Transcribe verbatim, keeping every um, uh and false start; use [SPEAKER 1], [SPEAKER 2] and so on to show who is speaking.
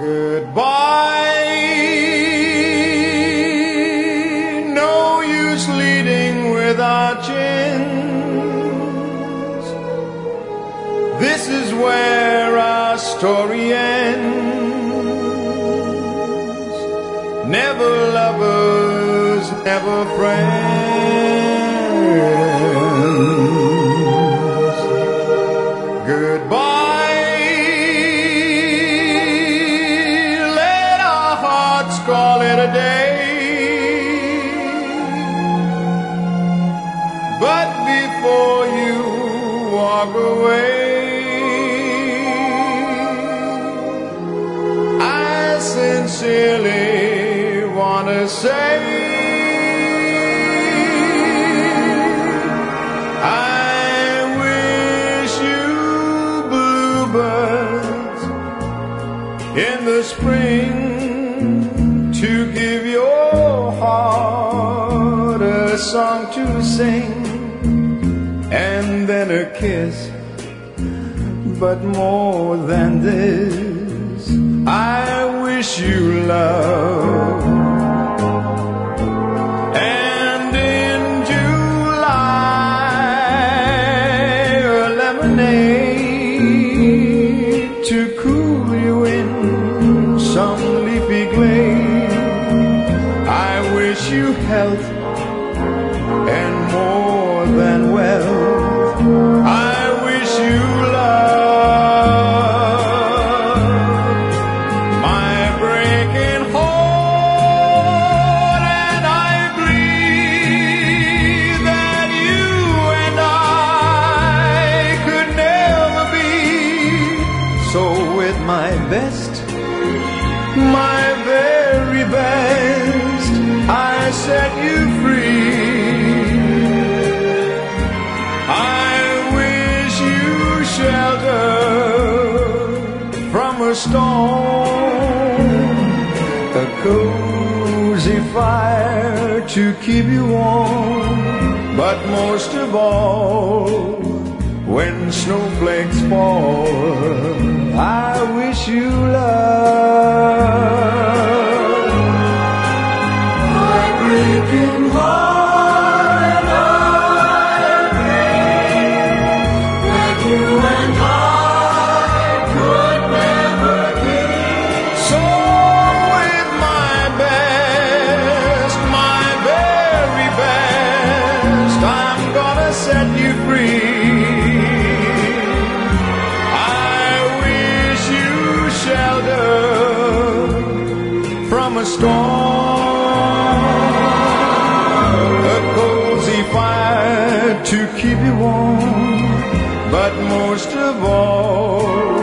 [SPEAKER 1] Goodbye, no use leading without chins. This is where our story ends. Never lovers, never friends. Goodbye. Call it a day, but before you walk away, I sincerely want to say I wish you bluebirds in the spring to give your heart a song to sing, and then a kiss. But more than this, I wish you love. And in July, a lemonade to cool you in some leafy glade. You health and more than wealth. I wish you love. My breaking heart, and I agree that you and I could never be. So with my best, my very best, I set you free. I wish you shelter from a storm, a cozy fire to keep you warm, but most of all, when snowflakes fall, I wish you love. Breaking heart, I agree that you and I could never be. So with my best, my very best, I'm gonna set you free. I wish you shelter from a storm, to keep you warm, but most of all,